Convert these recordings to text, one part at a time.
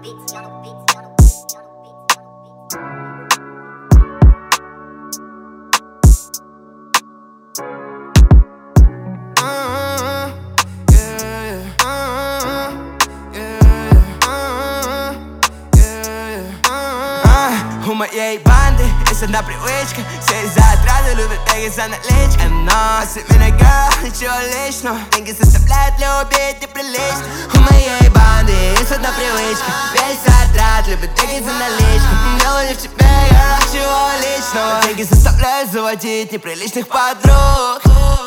У моей банды есть одна привычка. Все из-за отряда любят бегать за наличкой. Но суть меня, girl, ничего личного. Деньги заставляют любить неприлично. У моей банды есть одна привычка. Весь отряд любит бегать за наличкой. Дело не в тебе, girl, ничего личного. Деньги заставляют заводить неприличных подруг.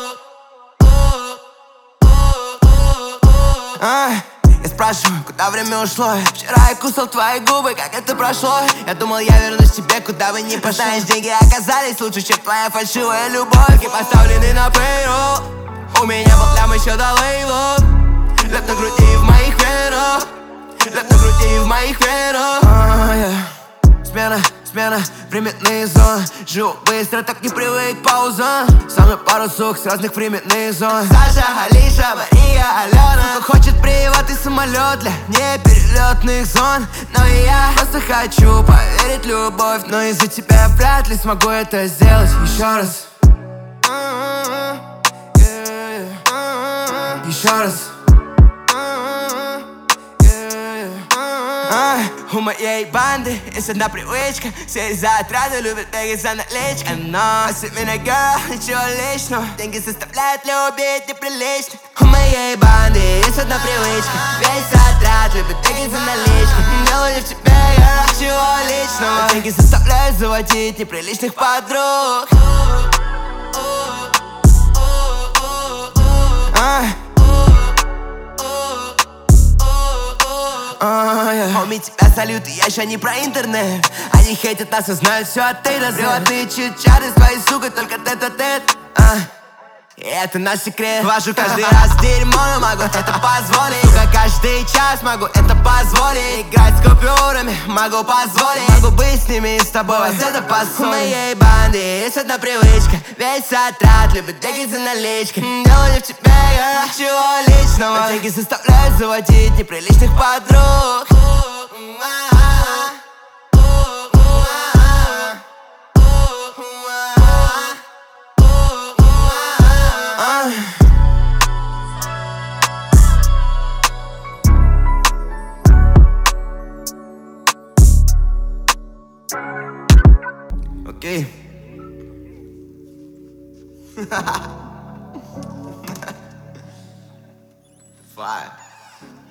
Я спрашиваю, куда время ушло? Вчера я кусал твои губы, как это прошло? Я думал, я вернусь к тебе, куда бы ни пошел. Знаешь, деньги оказались лучше, чем твоя фальшивая любовь. И поставлены на пейрол. У меня был плям еще до лейла. Лед на груди и в моих венах. Лед на груди и в моих венах. Смена, временные зоны. Живу быстро, так не привык к паузам. Со мной пару сук с разных временных зон. Саша, Алиша, Мария, Алена. Кто хочет приват и самолет для неперелетных зон. Но и я просто хочу поверить в любовь. Но из-за тебя я вряд ли смогу это сделать еще раз. Еще раз. У моей банды есть одна привычка. Все из-за отряда любят бегать за наличкой. Но суть меня, girl, ничего личного. Деньги заставляют любить неприлично. У моей банды есть одна привычка. Весь отряд любит бегать за наличкой. Дело не в тебе, girl, ничего личного. Деньги заставляют заводить неприличных подруг. Хоми, тебя салют, и я еще не про интернет. Они хейтят нас и знают все от A до Z. Приватные чит-чаты с твоей сукой, только тет-а-тет. И это наш секрет. Вожу каждый раз дерьмо, но могу это позволить. Сука, каждый час могу это позволить. Играть с купюрами могу позволить. Могу быть с ними и с тобой, вас это позволит. У моей банды есть одна привычка. Весь отряд любит бегать за наличкой. Дело не в тебе, girl, ничего личного. Но деньги заставляют заводить неприличных подруг. Окей. Fire.